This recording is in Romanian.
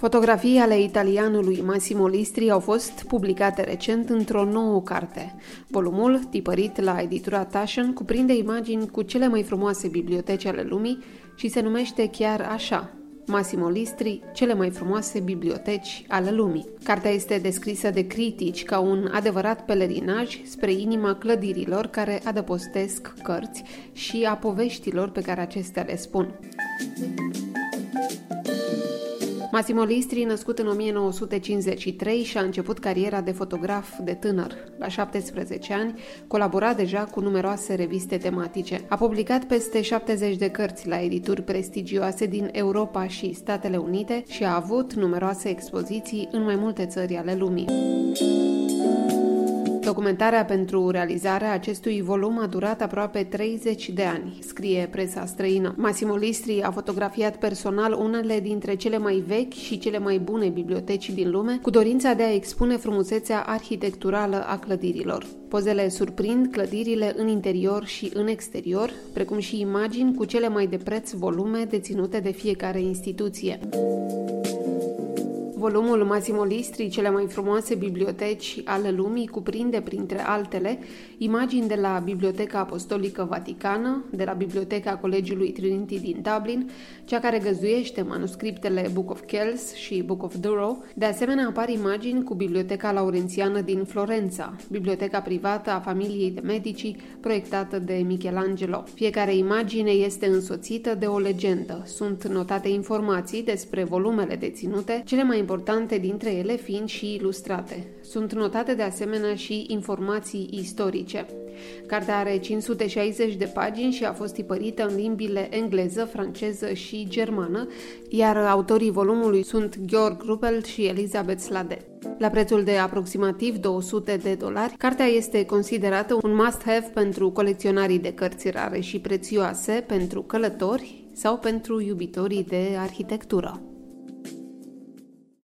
Fotografii ale italianului Massimo Listri au fost publicate recent într-o nouă carte. Volumul, tipărit la editura Taschen, cuprinde imagini cu cele mai frumoase biblioteci ale lumii și se numește chiar așa: Massimo Listri, cele mai frumoase biblioteci ale lumii. Cartea este descrisă de critici ca un adevărat pelerinaj spre inima clădirilor care adăpostesc cărți și a poveștilor pe care acestea le spun. Massimo Listri, născut în 1953 și a început cariera de fotograf de tânăr. La 17 ani, colabora deja cu numeroase reviste tematice. A publicat peste 70 de cărți la edituri prestigioase din Europa și Statele Unite și a avut numeroase expoziții în mai multe țări ale lumii. Documentarea pentru realizarea acestui volum a durat aproape 30 de ani, scrie presa străină. Massimo Listri a fotografiat personal unele dintre cele mai vechi și cele mai bune biblioteci din lume, cu dorința de a expune frumusețea arhitecturală a clădirilor. Pozele surprind clădirile în interior și în exterior, precum și imagini cu cele mai de preț volume deținute de fiecare instituție. Volumul Massimo Listri, cele mai frumoase biblioteci ale lumii, cuprinde, printre altele, imagini de la Biblioteca Apostolică Vaticană, de la Biblioteca Colegiului Trinity din Dublin, cea care găzduiește manuscriptele Book of Kells și Book of Durrow. De asemenea, apar imagini cu Biblioteca Laurențiană din Florența, biblioteca privată a familiei de Medici, proiectată de Michelangelo. Fiecare imagine este însoțită de o legendă. Sunt notate informații despre volumele deținute, cele mai importante dintre ele fiind și ilustrate. Sunt notate de asemenea și informații istorice. Cartea are 560 de pagini și a fost tipărită în limbile engleză, franceză și germană, iar autorii volumului sunt Georg Ruppelt și Elisabeth Slade. La prețul de aproximativ $200, cartea este considerată un must-have pentru colecționarii de cărți rare și prețioase, pentru călători sau pentru iubitorii de arhitectură.